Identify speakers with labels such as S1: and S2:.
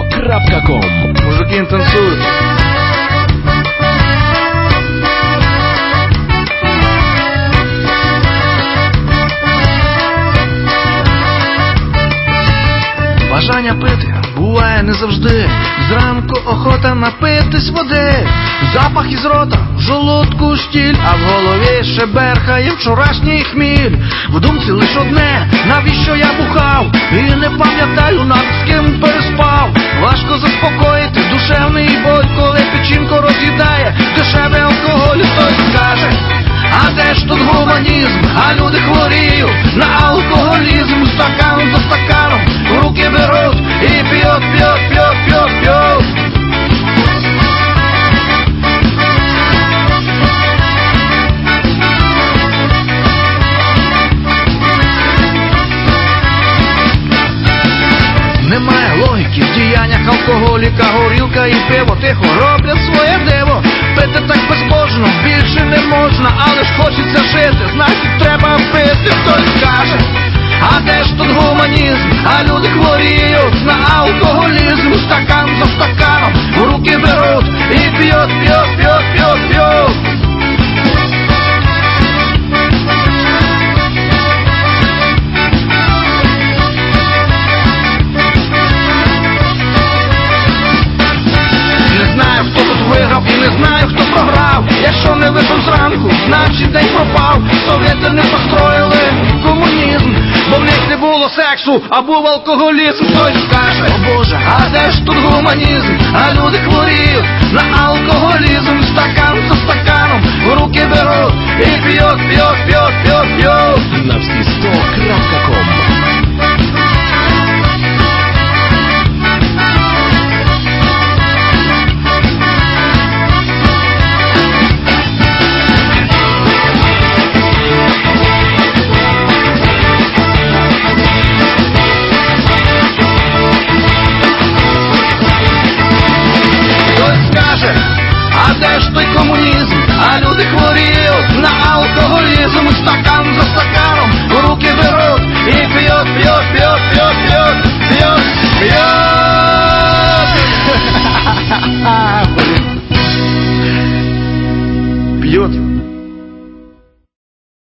S1: radio.com.
S2: Мужики танцуют. Бажання пити буває не завжди. Зранку охота напитись води. Запах із рота, в жолудку штіль, а в голові ще берхає вчорашній хміль. В думці лиш одне, навіщо я бухав, і не пам'ятаю, над з ким переспав. Важко заспокоїти душевний боль, коли печінку роз'їдає дешевий алкоголь. Хтось скаже, а де ж тут гуманізм? А люди хворіють на алкоголізм. Стакан за стаканом в руки беруть і п'ють, п'ють, п'ють, п'ють, п'ють. Немає логіки в діяннях алкоголіка, горілка і пиво тихо роблять своє диво. Пити так безбожно більше не можна, але ж хочеться жити, значить треба пити. Хтось каже, а де ж тут гуманізм? А люди хворіють на алкоголізм. Стакан за стаканом в руки беруть і п'ють, п'ють, п'ють, п'ють, п'ють. Не знаю, хто тут виграв і не знаю, хто програв. Якщо не випив зранку, значить день пропав. Совєти не построїли комунізм, бо в них не було сексу, а був алкоголізм. Хтось скаже, о Боже, а де ж тут гуманізм? А люди хворіють на алкоголізм. Стакан за стаканом